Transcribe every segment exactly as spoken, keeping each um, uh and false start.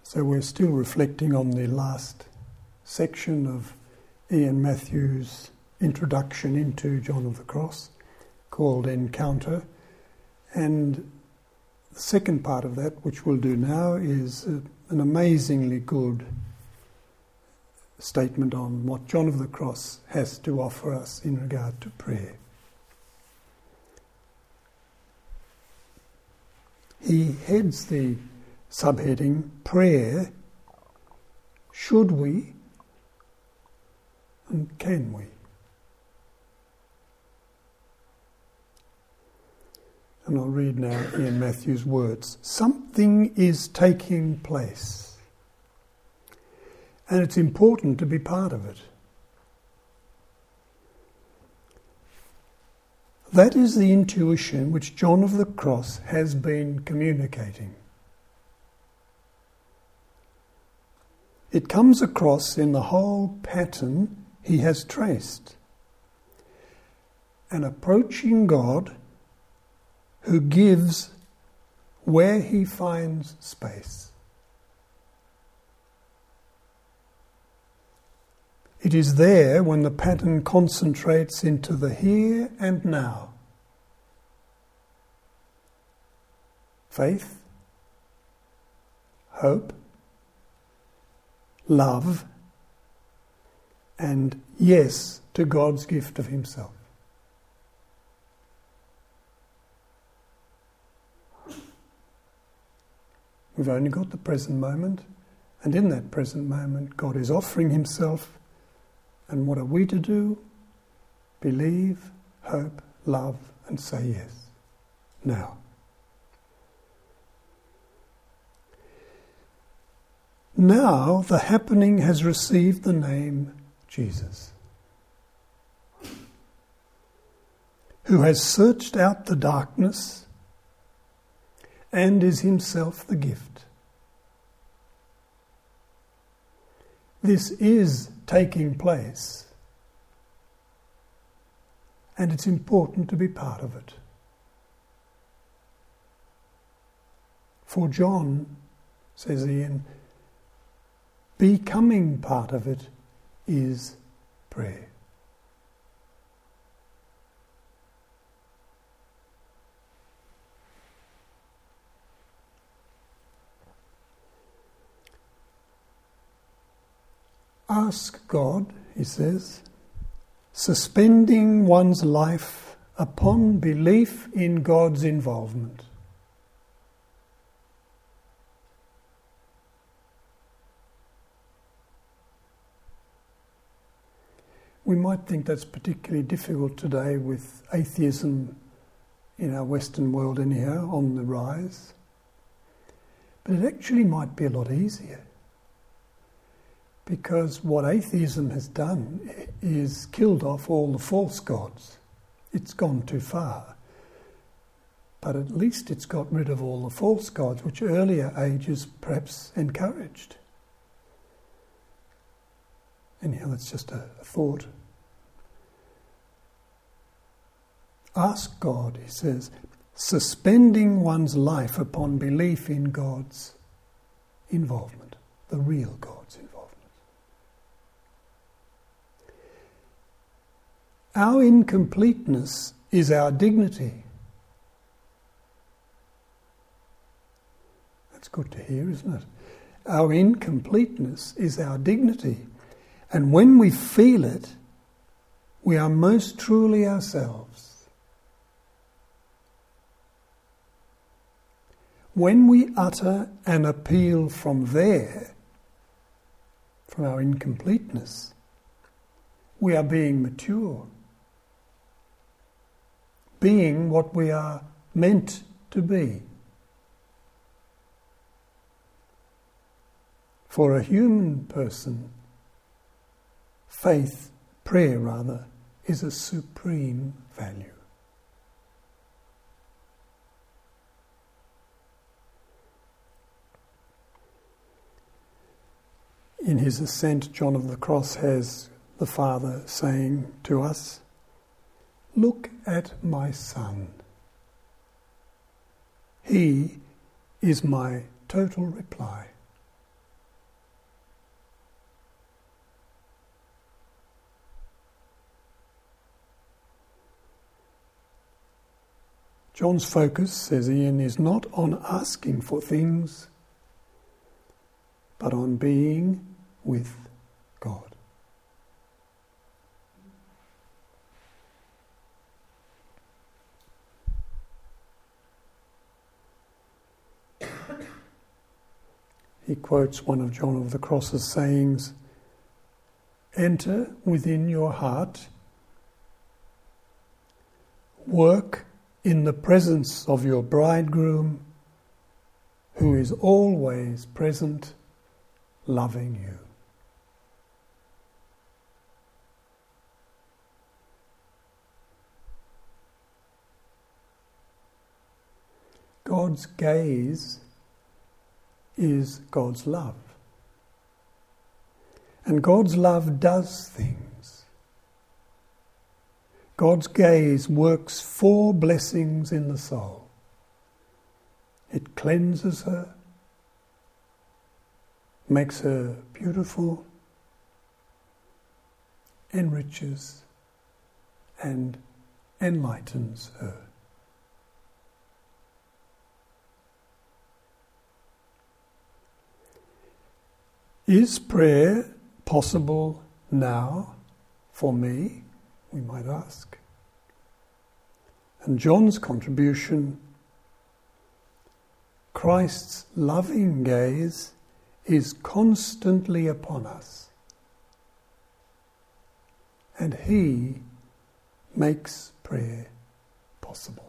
So we're still reflecting on the last section of Ian Matthews' introduction into John of the Cross, called Encounter. And the second part of that, which we'll do now, is uh, an amazingly good statement on what John of the Cross has to offer us in regard to prayer. He heads the subheading, Prayer, Should We and Can We? And I'll read now Ian Matthews' words. Something is taking place, and it's important to be part of it. That is the intuition which John of the Cross has been communicating. It comes across in the whole pattern he has traced. An approaching God who gives where he finds space. It is there when the pattern concentrates into the here and now. Faith, hope, love, and yes to God's gift of himself. We've only got the present moment, and in that present moment God is offering himself, and what are we to do? Believe, hope, love, and say yes. Now. Now the happening has received the name Jesus, who has searched out the darkness and is himself the gift. This is taking place, and it's important to be part of it. For John, says Ian, becoming part of it is prayer. Ask God, he says, suspending one's life upon belief in God's involvement. We might think that's particularly difficult today with atheism in our Western world anyhow, on the rise. But it actually might be a lot easier. Because what atheism has done is killed off all the false gods. It's gone too far. But at least it's got rid of all the false gods, which earlier ages perhaps encouraged. Anyhow, that's just a, a thought. Ask God, he says, suspending one's life upon belief in God's involvement, the real God's involvement. Our incompleteness is our dignity. That's good to hear, isn't it? Our incompleteness is our dignity. And when we feel it, we are most truly ourselves. When we utter an appeal from there, from our incompleteness, we are being mature. Being what we are meant to be. For a human person, faith, prayer rather, is a supreme value. In his ascent, John of the Cross has the Father saying to us, "Look at my Son. He is my total reply." John's focus, says Ian, is not on asking for things, but on being with God. He quotes one of John of the Cross's sayings, "Enter within your heart, work in the presence of your bridegroom, who is always present, loving you." God's gaze is God's love. And God's love does things. God's gaze works four blessings in the soul. It cleanses her, makes her beautiful, enriches, and enlightens her. Is prayer possible now for me, we might ask? And John's contribution, Christ's loving gaze is constantly upon us, and he makes prayer possible.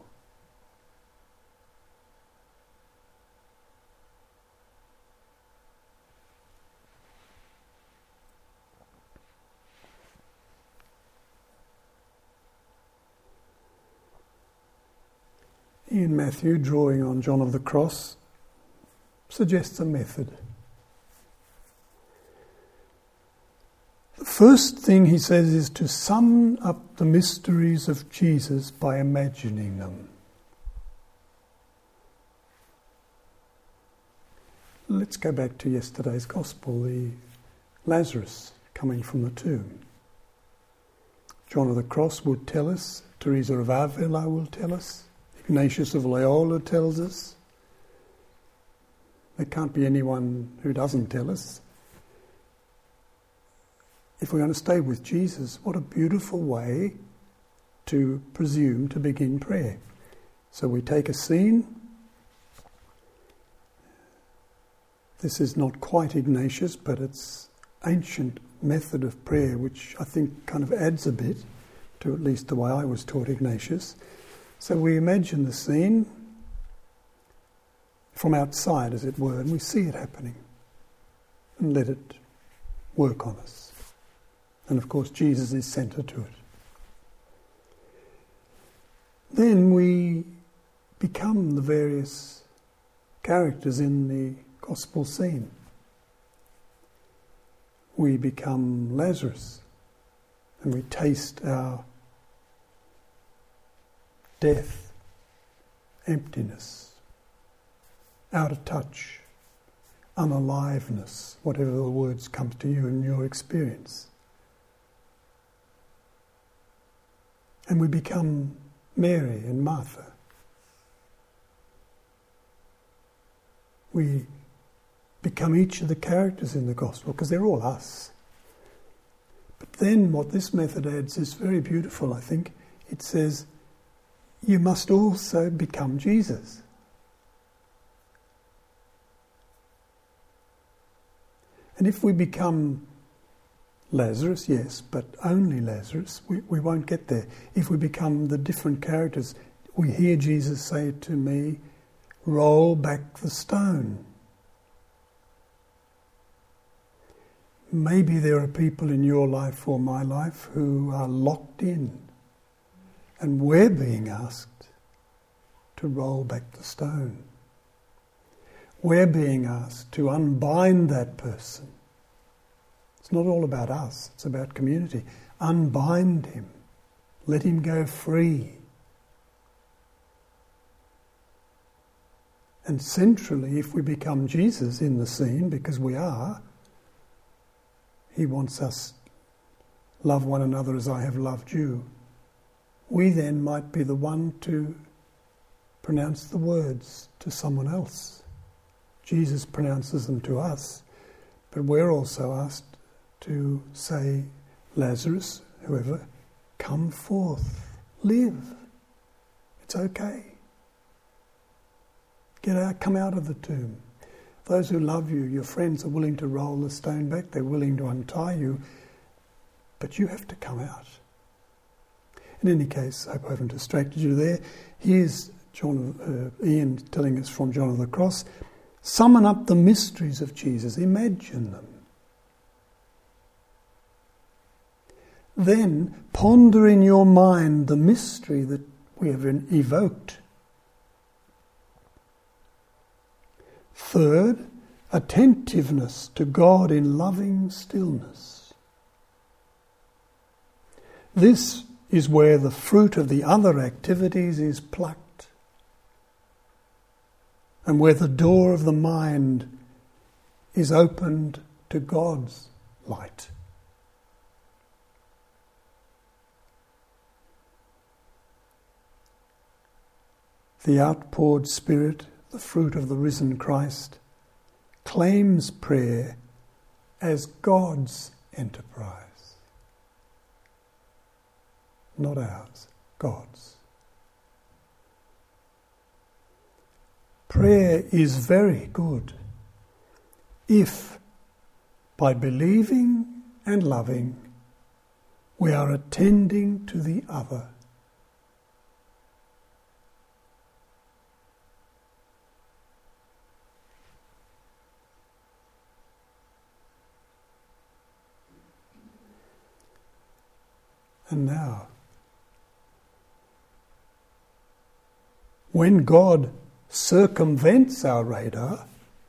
Ian Matthew, drawing on John of the Cross, suggests a method. The first thing he says is to sum up the mysteries of Jesus by imagining them. Let's go back to yesterday's Gospel, the Lazarus coming from the tomb. John of the Cross would tell us, Teresa of Avila will tell us, Ignatius of Loyola tells us. There can't be anyone who doesn't tell us. If we're going to stay with Jesus, what a beautiful way to presume to begin prayer. So we take a scene. This is not quite Ignatius, but it's ancient method of prayer, which I think kind of adds a bit to at least the way I was taught Ignatius. So we imagine the scene from outside, as it were, and we see it happening and let it work on us. And of course Jesus is centre to it. Then we become the various characters in the gospel scene. We become Lazarus and we taste our death, emptiness, out of touch, unaliveness, whatever the words come to you in your experience. And we become Mary and Martha. We become each of the characters in the gospel because they're all us. But then what this method adds is very beautiful, I think. It says, you must also become Jesus. And if we become Lazarus, yes, but only Lazarus, we, we won't get there. If we become the different characters, we hear Jesus say to me, roll back the stone. Maybe there are people in your life or my life who are locked in, and we're being asked to roll back the stone. We're being asked to unbind that person. It's not all about us, it's about community. Unbind him. Let him go free. And centrally, if we become Jesus in the scene, because we are, he wants us, love one another as I have loved you. We then might be the one to pronounce the words to someone else. Jesus pronounces them to us, but we're also asked to say, Lazarus, whoever, come forth, live. It's okay. Get out, come out of the tomb. Those who love you, your friends, are willing to roll the stone back, they're willing to untie you, but you have to come out. In any case, I hope I haven't distracted you there. Here's John, uh, Ian telling us from John of the Cross, summon up the mysteries of Jesus, imagine them. Then ponder in your mind the mystery that we have evoked. Third, attentiveness to God in loving stillness. This is where the fruit of the other activities is plucked, and where the door of the mind is opened to God's light. The outpoured Spirit, the fruit of the risen Christ, claims prayer as God's enterprise. Not ours, God's. Prayer is very good if, by believing and loving, we are attending to the other. And now, when God circumvents our radar,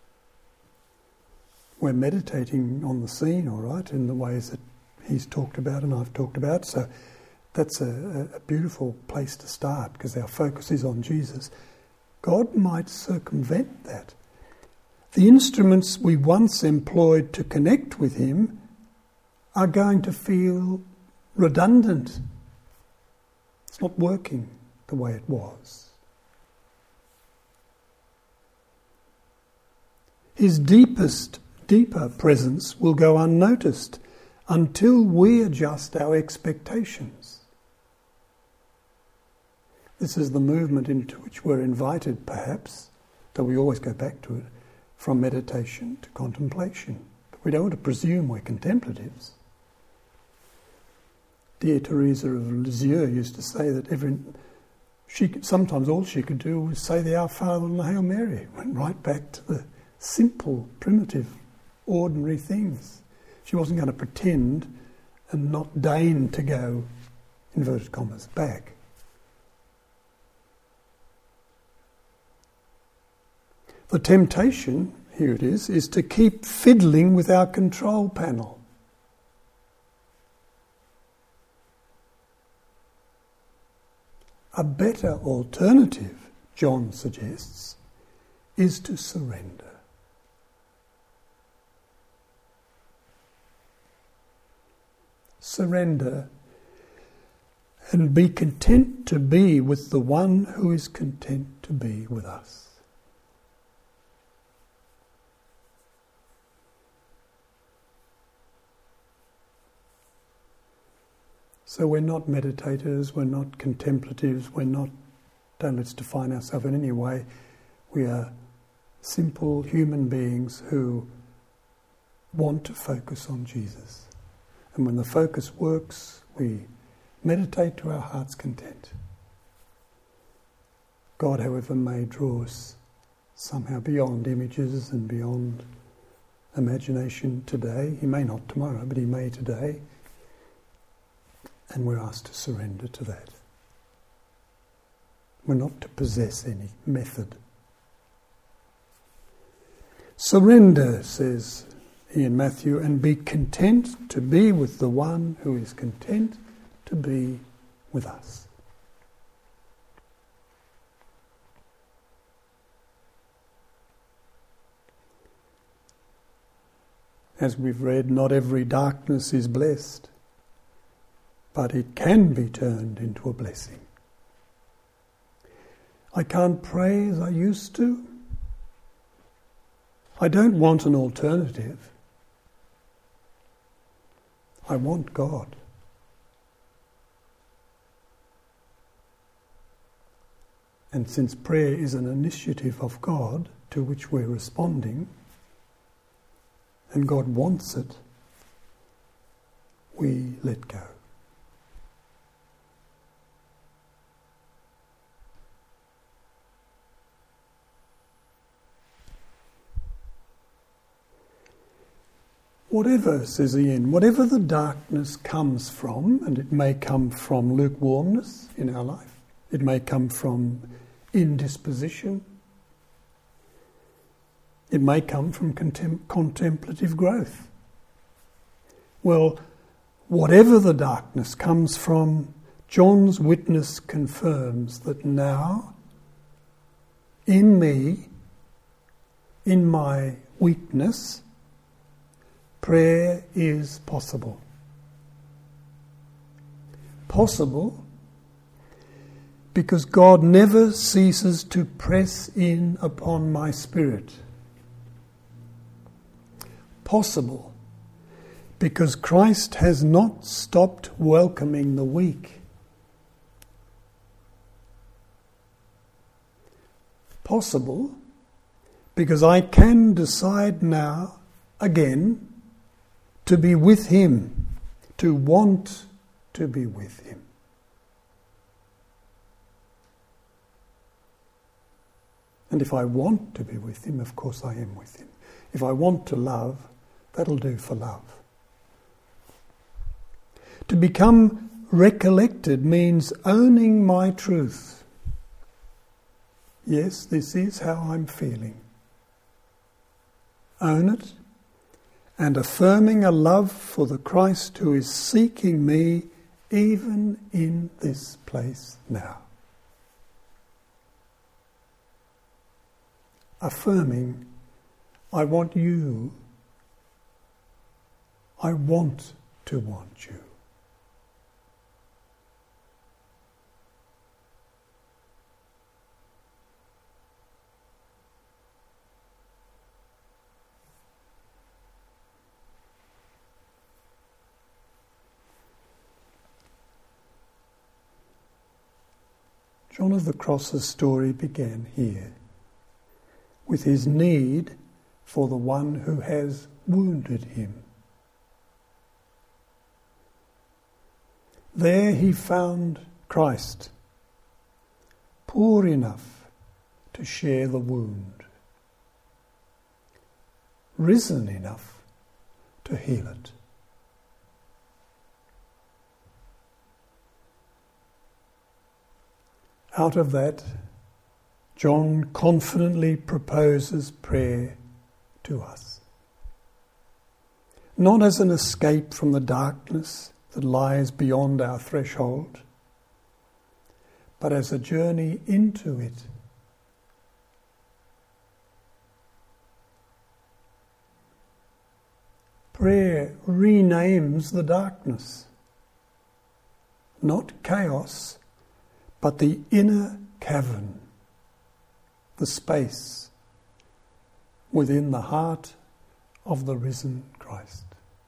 we're meditating on the scene, all right, in the ways that he's talked about and I've talked about. So that's a, a beautiful place to start, because our focus is on Jesus. God might circumvent that. The instruments we once employed to connect with him are going to feel redundant. It's not working the way it was. His deepest, deeper presence will go unnoticed until we adjust our expectations. This is the movement into which we're invited, perhaps, though we always go back to it, from meditation to contemplation. But we don't want to presume we're contemplatives. Dear Teresa of Lisieux used to say that every she sometimes all she could do was say the Our Father and the Hail Mary. Went right back to the simple, primitive, ordinary things. She wasn't going to pretend and not deign to go, inverted commas, back. The temptation, here it is, is to keep fiddling with our control panel. A better alternative, John suggests, is to surrender. Surrender and be content to be with the one who is content to be with us. So we're not meditators, we're not contemplatives, we're not, don't let's define ourselves in any way. We are simple human beings who want to focus on Jesus. And when the focus works, we meditate to our heart's content. God, however, may draw us somehow beyond images and beyond imagination today. He may not tomorrow, but he may today. And we're asked to surrender to that. We're not to possess any method. Surrender, says Ian Matthew, and be content to be with the one who is content to be with us. As we've read, not every darkness is blessed, but it can be turned into a blessing. I can't pray as I used to. I don't want an alternative. I want God. And since prayer is an initiative of God to which we're responding, and God wants it, we let go. Whatever, says Ian, whatever the darkness comes from, and it may come from lukewarmness in our life, it may come from indisposition, it may come from contem- contemplative growth. Well, whatever the darkness comes from, John's witness confirms that now, in me, in my weakness, prayer is possible. Possible because God never ceases to press in upon my spirit. Possible because Christ has not stopped welcoming the weak. Possible because I can decide now, again, to be with Him, to want to be with Him. And if I want to be with Him, of course I am with Him. If I want to love, that'll do for love. To become recollected means owning my truth. Yes, this is how I'm feeling. Own it, and affirming a love for the Christ who is seeking me even in this place now. Affirming, I want you. I want to want you. John of the Cross's story began here, with his need for the one who has wounded him. There he found Christ, poor enough to share the wound, risen enough to heal it. Out of that, John confidently proposes prayer to us. Not as an escape from the darkness that lies beyond our threshold, but as a journey into it. Prayer renames the darkness, not chaos, but the inner cavern, the space within the heart of the risen Christ.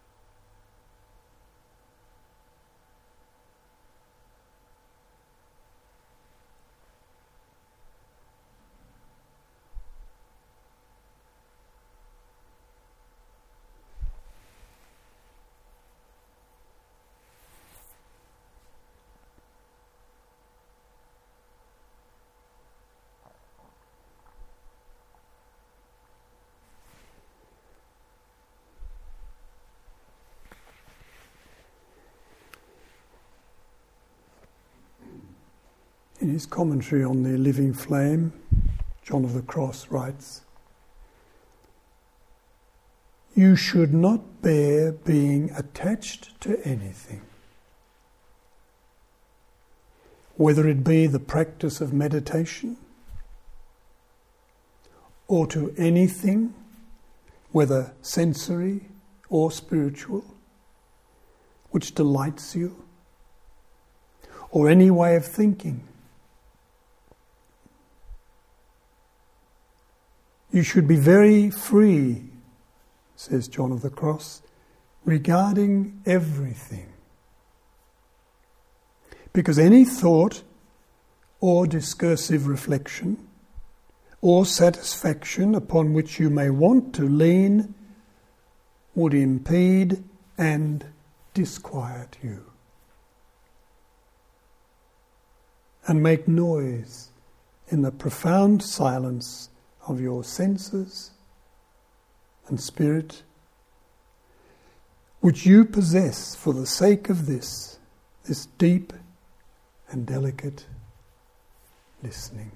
In his commentary on the Living Flame, John of the Cross writes, "You should not bear being attached to anything, whether it be the practice of meditation, or to anything, whether sensory or spiritual, which delights you, or any way of thinking. You should be very free, says John of the Cross, regarding everything. Because any thought or discursive reflection or satisfaction upon which you may want to lean would impede and disquiet you and make noise in the profound silence of your senses and spirit, which you possess for the sake of this, this deep and delicate listening.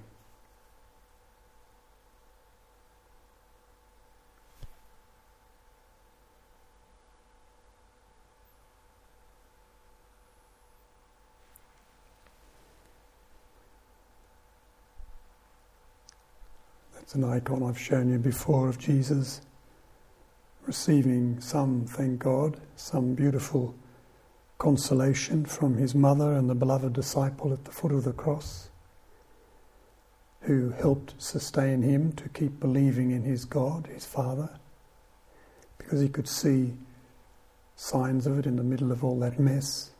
That's an icon I've shown you before of Jesus receiving some, thank God, some beautiful consolation from his mother and the beloved disciple at the foot of the cross, who helped sustain him to keep believing in his God, his Father, because he could see signs of it in the middle of all that mess.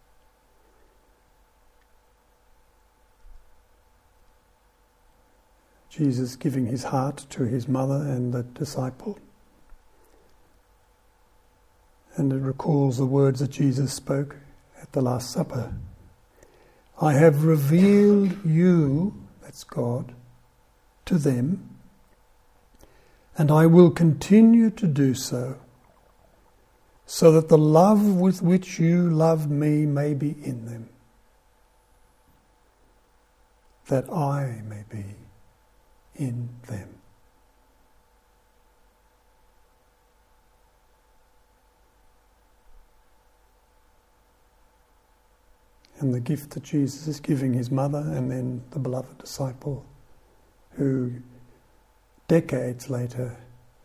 Jesus giving his heart to his mother and the disciple. And it recalls the words that Jesus spoke at the Last Supper. I have revealed you, that's God, to them, and I will continue to do so, so that the love with which you love me may be in them, that I may be in them. And the gift that Jesus is giving his mother and then the beloved disciple, who decades later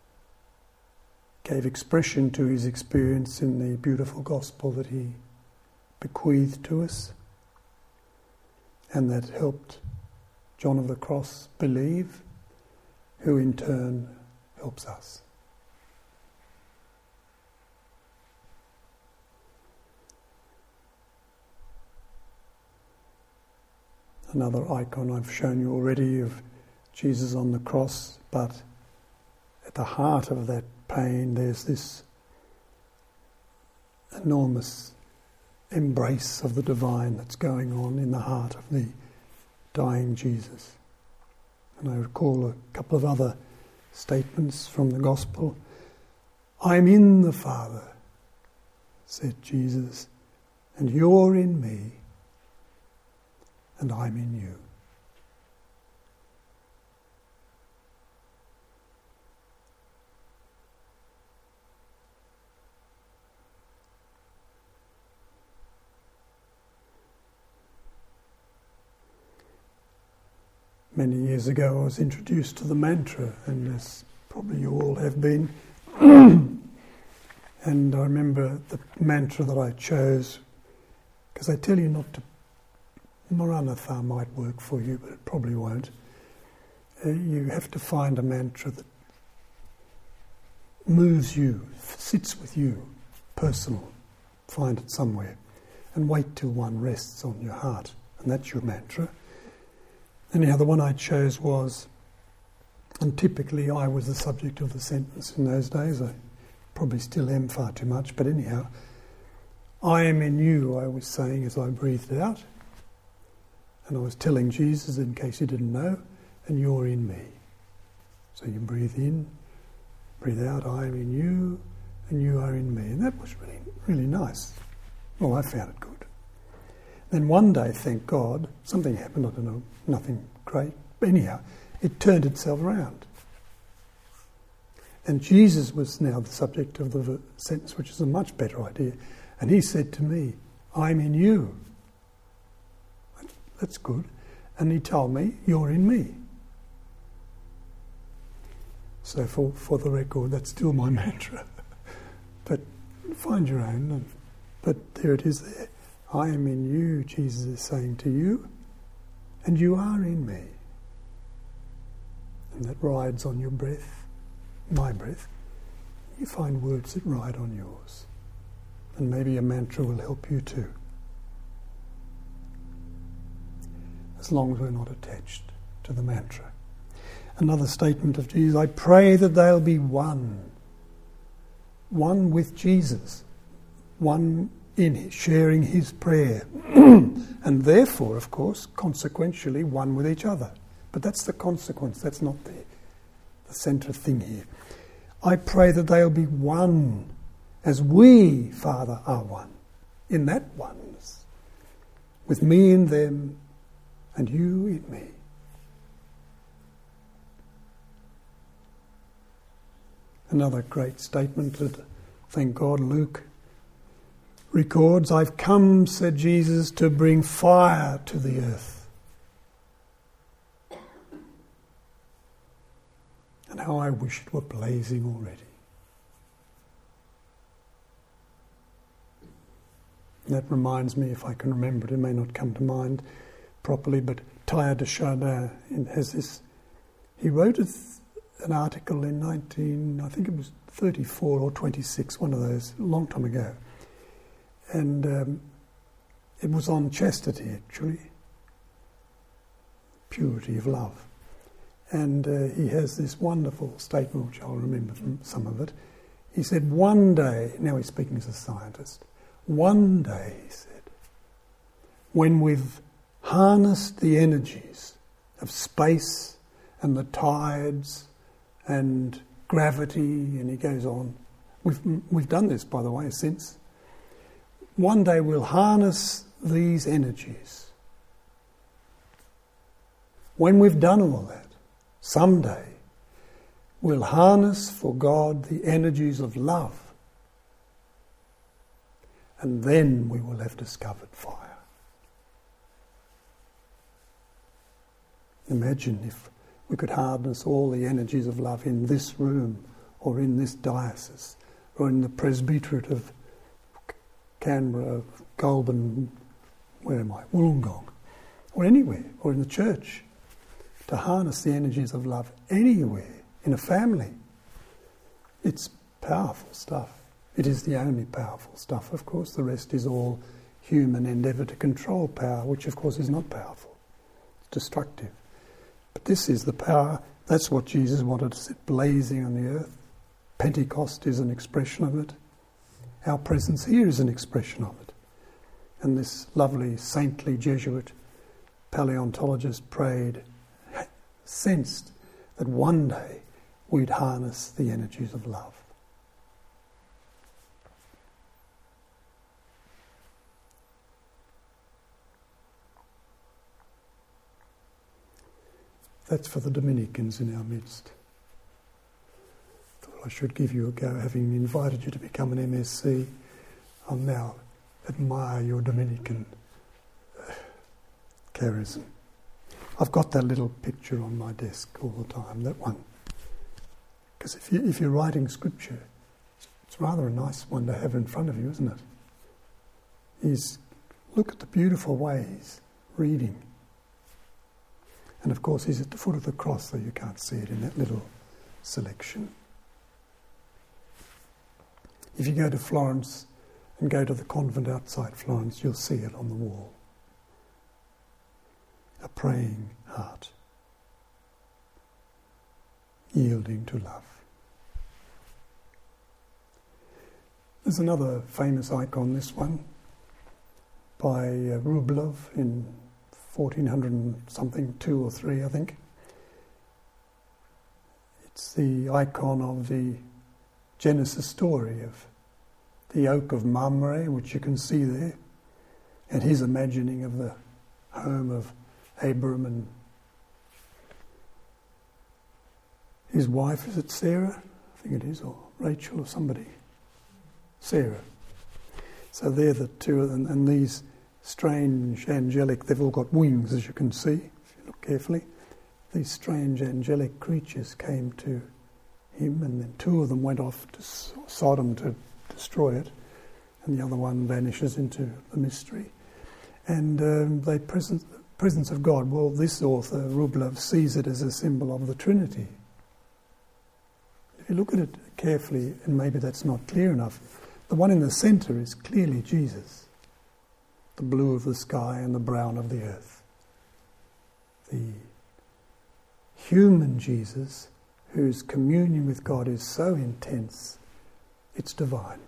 gave expression to his experience in the beautiful gospel that he bequeathed to us, and that helped John of the Cross believe, who in turn helps us. Another icon I've shown you already of Jesus on the cross, but at the heart of that pain there's this enormous embrace of the divine that's going on in the heart of the dying Jesus. And I recall a couple of other statements from the Gospel. I'm in the Father, said Jesus, and you're in me, and I'm in you. Many years ago I was introduced to the mantra, and as probably you all have been, and I remember the mantra that I chose, because I tell you not to, Maranatha might work for you, but it probably won't. Uh, you have to find a mantra that moves you, sits with you, personal. Find it somewhere, and wait till one rests on your heart, and that's your mantra. Anyhow, the one I chose was, and typically I was the subject of the sentence in those days, I probably still am far too much, but anyhow, I am in you, I was saying as I breathed out, and I was telling Jesus, in case you didn't know, and you're in me. So you breathe in, breathe out, I am in you, and you are in me. And that was really, really nice. Well, I found it good. Then one day, thank God, something happened, I don't know, nothing great. But anyhow, it turned itself around. And Jesus was now the subject of the sentence, which is a much better idea. And he said to me, I'm in you. That's good. And he told me, you're in me. So for, for the record, that's still my mantra. But find your own. But there it is there. I am in you, Jesus is saying to you, and you are in me. that rides on your breath, my breath, you find words that ride on yours. And maybe a mantra will help you too. As long as we're not attached to the mantra. Another statement of Jesus, I pray that they'll be one. One with Jesus. One in his, sharing his prayer. And therefore, of course, consequentially, one with each other. But that's the consequence, that's not the, the centre thing here. I pray that they'll be one as we, Father, are one. In that oneness. With me in them and you in me. Another great statement that, thank God, Luke records, I've come, said Jesus, to bring fire to the earth. And how I wish it were blazing already. And that reminds me, if I can remember it, it may not come to mind properly, but Teilhard de Chardin has this, he wrote a th- an article in nineteen, I think it was thirty-four or twenty-six, one of those, a long time ago. And um, it was on chastity, actually. Purity of love. And uh, he has this wonderful statement, which I'll remember from some of it. He said, one day, now he's speaking as a scientist, one day, he said, when we've harnessed the energies of space and the tides and gravity, and he goes on. We've we've done this, by the way, since. One day we'll harness these energies. When we've done all that, someday we'll harness for God the energies of love. And then we will have discovered fire. Imagine if we could harness all the energies of love in this room, or in this diocese, or in the presbyterate of Canberra, Goulburn, where am I, Wollongong, or anywhere, or in the church, to harness the energies of love anywhere, in a family. It's powerful stuff. It is the only powerful stuff, of course. The rest is all human endeavour to control power, which of course is not powerful. It's destructive. But this is the power, that's what Jesus wanted to set blazing on the earth. Pentecost is an expression of it. Our presence here is an expression of it. And this lovely saintly Jesuit paleontologist prayed, sensed that one day we'd harness the energies of love. That's for the Dominicans in our midst. Thought I should give you a go, having invited you to become an M S C. I'll now admire your Dominican uh, charism. I've got that little picture on my desk all the time, that one. Because if, you, if you're writing scripture, it's rather a nice one to have in front of you, isn't it? Is look at the beautiful way he's reading. And of course he's at the foot of the cross, so you can't see it in that little selection. If you go to Florence and go to the convent outside Florence, you'll see it on the wall. A praying heart, yielding to love. There's another famous icon, this one, by uh, Rublev in fourteen hundred and something, two or three, I think. It's the icon of the Genesis story of the oak of Mamre, which you can see there, and his imagining of the home of Abram and his wife, is it Sarah? I think it is, or Rachel or somebody. Sarah. So they're the two, and, and these strange angelic, they've all got wings, as you can see, if you look carefully. These strange angelic creatures came to him, and then two of them went off to Sodom to destroy it, and the other one vanishes into the mystery. And um, they present, presence of God. Well, this author, Rublev, sees it as a symbol of the Trinity. If you look at it carefully, and maybe that's not clear enough, the one in the centre is clearly Jesus. The blue of the sky and the brown of the earth. The human Jesus, whose communion with God is so intense, it's divine.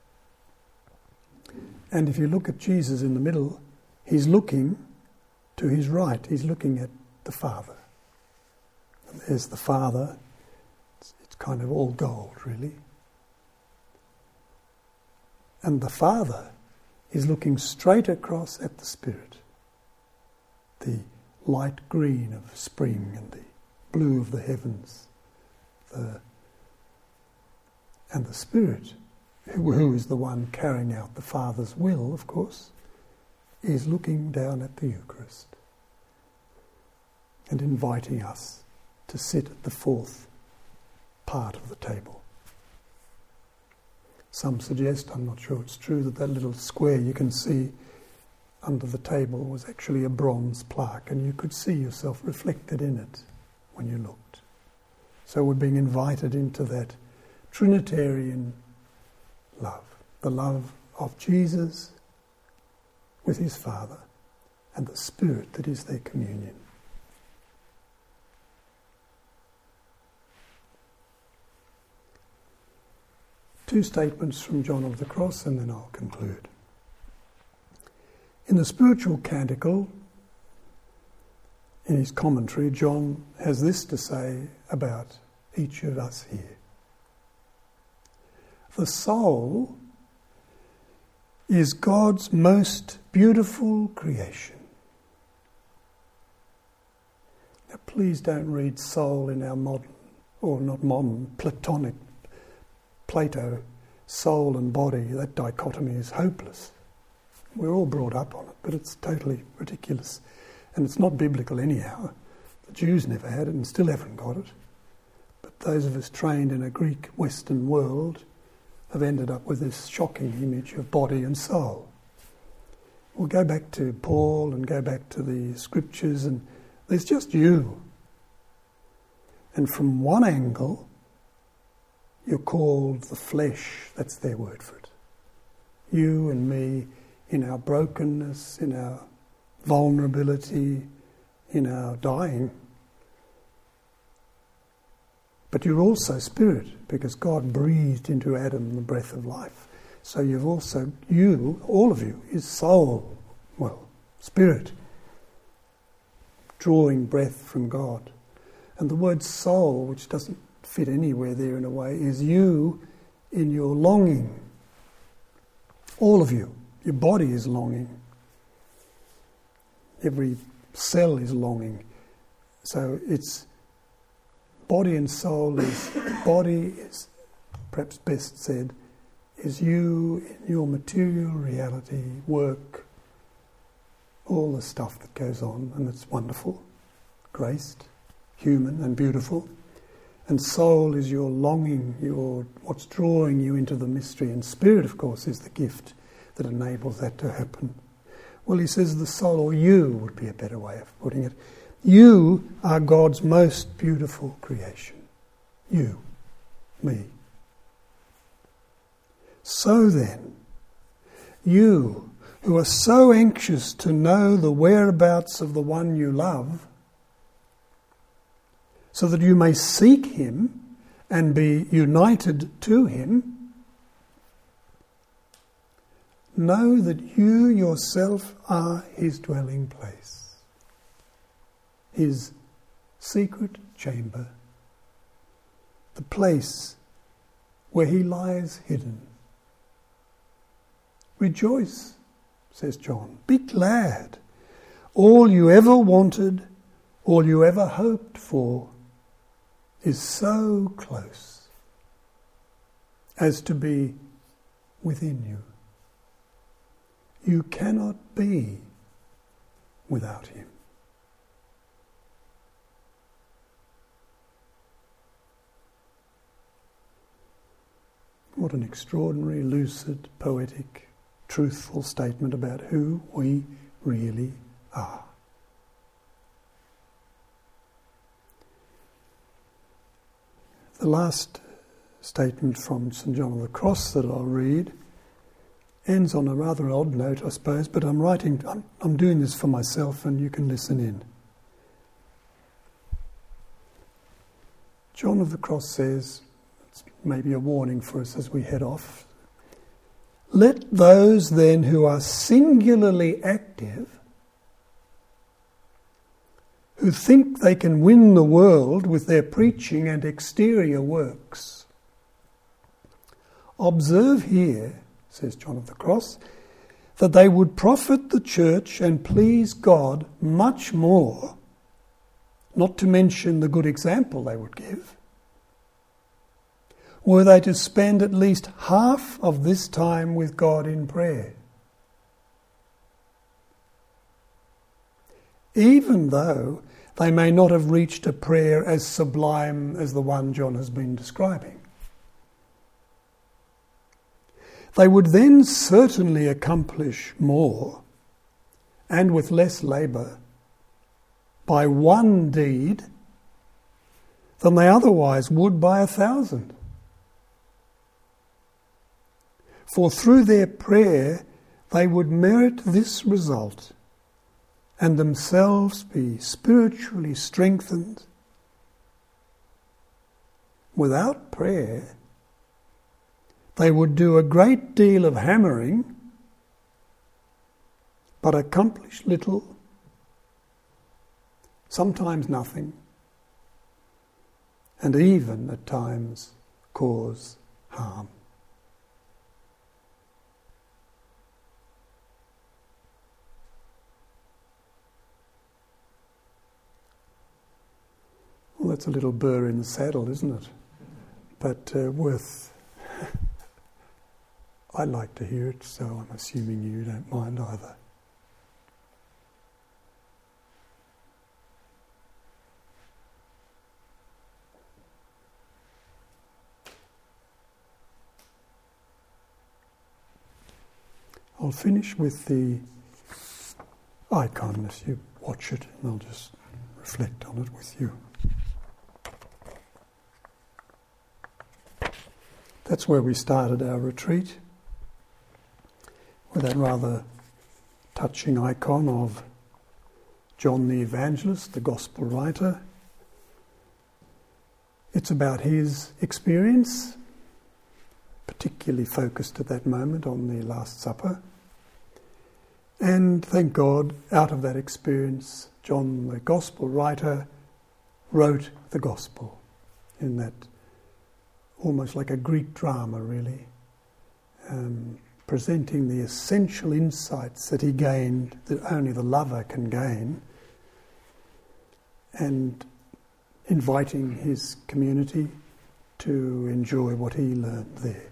And if you look at Jesus in the middle, he's looking to his right, he's looking at the Father. And there's the Father, it's, it's kind of all gold, really. And the Father is looking straight across at the Spirit, the light green of spring and the blue of the heavens, the, and the Spirit, who, who is the one carrying out the Father's will, of course, is looking down at the Eucharist and inviting us to sit at the fourth part of the table. Some suggest, I'm not sure it's true, that that little square you can see under the table was actually a bronze plaque, and you could see yourself reflected in it when you looked. So we're being invited into that Trinitarian love, the love of Jesus with his Father and the Spirit that is their communion. Two statements from John of the Cross, and then I'll conclude. In the spiritual canticle, in his commentary, John has this to say about each of us here. The soul is God's most beautiful creation. Now, please don't read soul in our modern, or not modern, Platonic, Plato, soul and body. That dichotomy is hopeless. We're all brought up on it, but it's totally ridiculous. And it's not biblical anyhow. The Jews never had it and still haven't got it. But those of us trained in a Greek Western world have ended up with this shocking image of body and soul. We'll go back to Paul and go back to the scriptures, and there's just you. And from one angle, you're called the flesh. That's their word for it. You and me, in our brokenness, in our vulnerability, in our dying. But you're also spirit, because God breathed into Adam the breath of life. So you've also, you, all of you, is soul, well, spirit, drawing breath from God. And the word soul, which doesn't fit anywhere there in a way, is you in your longing. All of you. Your body is longing. Every cell is longing. So it's body and soul is, body is, perhaps best said, is you in your material reality, work, all the stuff that goes on, and it's wonderful, graced, human and beautiful. And soul is your longing, your what's drawing you into the mystery. And spirit, of course, is the gift that enables that to happen. Well, he says the soul, or you would be a better way of putting it. You are God's most beautiful creation. You, me. So then, you who are so anxious to know the whereabouts of the one you love, so that you may seek him and be united to him, know that you yourself are his dwelling place, his secret chamber, the place where he lies hidden. Rejoice, says John, be glad. All you ever wanted, all you ever hoped for, is so close as to be within you. You cannot be without him. What an extraordinary, lucid, poetic, truthful statement about who we really are. The last statement from Saint John of the Cross that I'll read ends on a rather odd note, I suppose, but I'm writing, I'm, I'm doing this for myself and you can listen in. John of the Cross says, it's maybe a warning for us as we head off, let those then who are singularly active, who think they can win the world with their preaching and exterior works, observe here, says John of the Cross, that they would profit the church and please God much more, not to mention the good example they would give, were they to spend at least half of this time with God in prayer. Even though they may not have reached a prayer as sublime as the one John has been describing. They would then certainly accomplish more, and with less labour, by one deed than they otherwise would by a thousand. For through their prayer they would merit this result and themselves be spiritually strengthened. Without prayer, they would do a great deal of hammering, but accomplish little, sometimes nothing, and even at times cause harm. Well, that's a little burr in the saddle, isn't it? But uh, worth... I'd like to hear it, so I'm assuming you don't mind either. I'll finish with the icon as you watch it, and I'll just reflect on it with you. That's where we started our retreat, with that rather touching icon of John the Evangelist, the Gospel writer. It's about his experience, particularly focused at that moment on the Last Supper. And thank God, out of that experience, John the Gospel writer wrote the Gospel in that almost like a Greek drama, really, um, presenting the essential insights that he gained, that only the lover can gain, and inviting his community to enjoy what he learned there.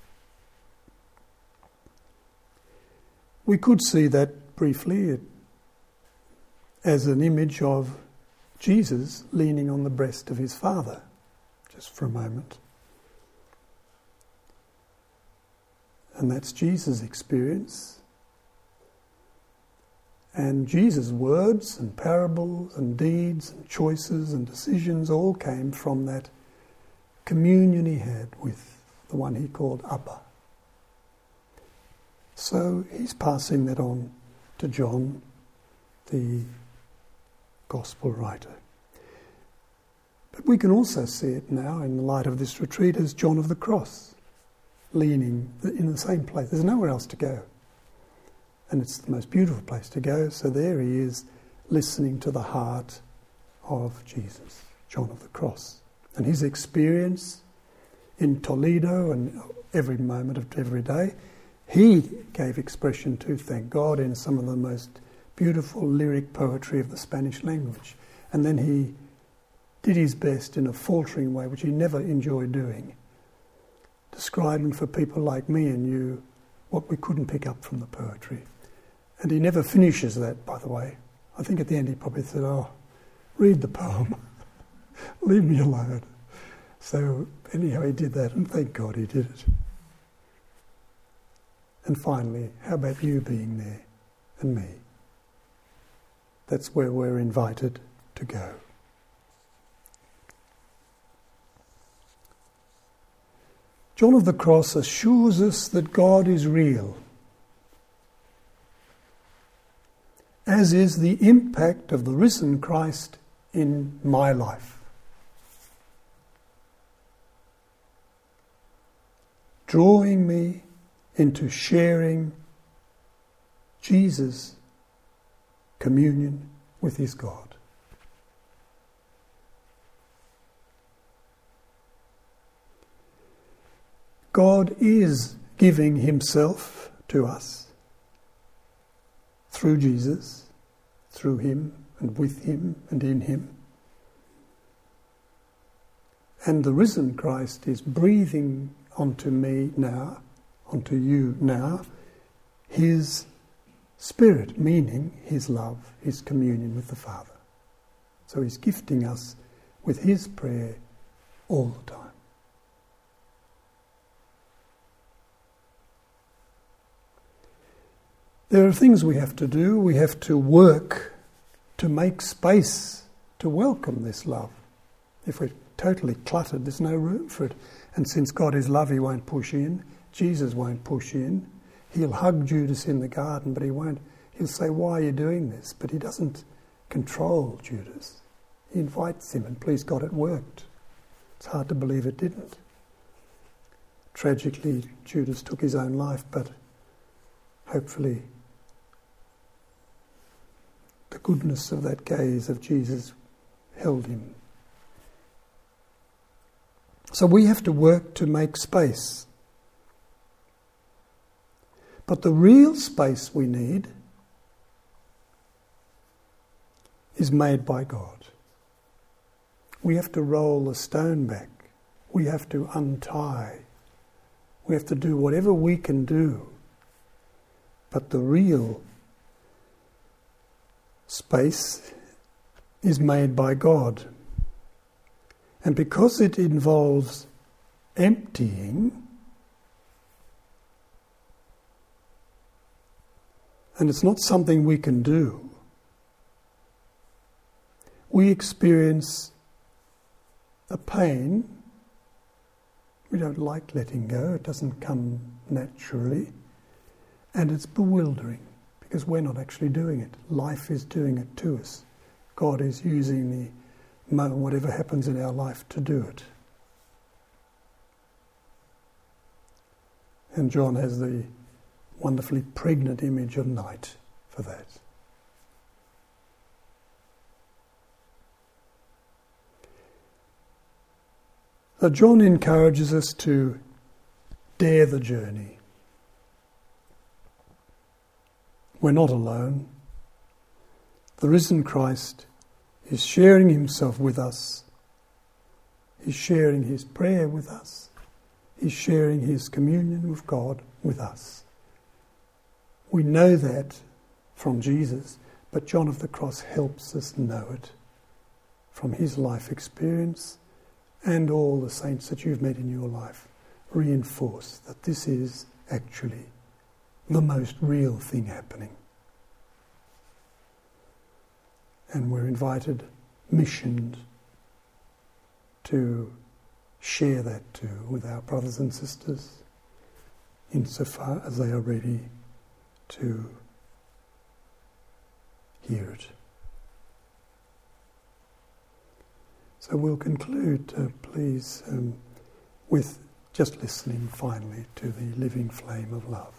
We could see that briefly as an image of Jesus leaning on the breast of his Father, just for a moment. And that's Jesus' experience. And Jesus' words and parables and deeds and choices and decisions all came from that communion he had with the one he called Abba. So he's passing that on to John, the Gospel writer. But we can also see it now in the light of this retreat as John of the Cross, leaning in the same place. There's nowhere else to go. And it's the most beautiful place to go. So there he is, listening to the heart of Jesus, John of the Cross. And his experience in Toledo and every moment of every day, he gave expression to, thank God, in some of the most beautiful lyric poetry of the Spanish language. And then he did his best in a faltering way, which he never enjoyed doing, describing for people like me and you what we couldn't pick up from the poetry. And he never finishes that, by the way. I think at the end he probably said, oh, read the poem. Leave me alone. So anyhow, he did that, and thank God he did it. And finally, how about you being there and me? That's where we're invited to go. John of the Cross assures us that God is real, as is the impact of the risen Christ in my life. Drawing me into sharing Jesus' communion with his God. God is giving himself to us through Jesus, through him and with him and in him. And the risen Christ is breathing onto me now, onto you now, his Spirit, meaning his love, his communion with the Father. So he's gifting us with his prayer all the time. There are things we have to do. We have to work to make space to welcome this love. If we're totally cluttered, there's no room for it. And since God is love, he won't push in. Jesus won't push in. He'll hug Judas in the garden, but he won't. He'll say, why are you doing this? But he doesn't control Judas. He invites him, and please God, it worked. It's hard to believe it didn't. Tragically, Judas took his own life, but hopefully the goodness of that gaze of Jesus held him. So we have to work to make space. But the real space we need is made by God. We have to roll the stone back. We have to untie. We have to do whatever we can do. But the real space is made by God. And because it involves emptying, and it's not something we can do, we experience a pain. We don't like letting go. It doesn't come naturally. And it's bewildering because we're not actually doing it. Life is doing it to us. God is using the moment, whatever happens in our life, to do it. And John has the wonderfully pregnant image of night for that. So John encourages us to dare the journey. We're not alone. The risen Christ is sharing himself with us. He's sharing his prayer with us. He's sharing his communion with God with us. We know that from Jesus, but John of the Cross helps us know it from his life experience, and all the saints that you've met in your life reinforce that this is actually the most real thing happening. And we're invited, missioned, to share that too with our brothers and sisters, insofar as they are ready to hear it. So we'll conclude, uh, please, um, with just listening finally to the living flame of love.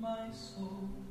my soul.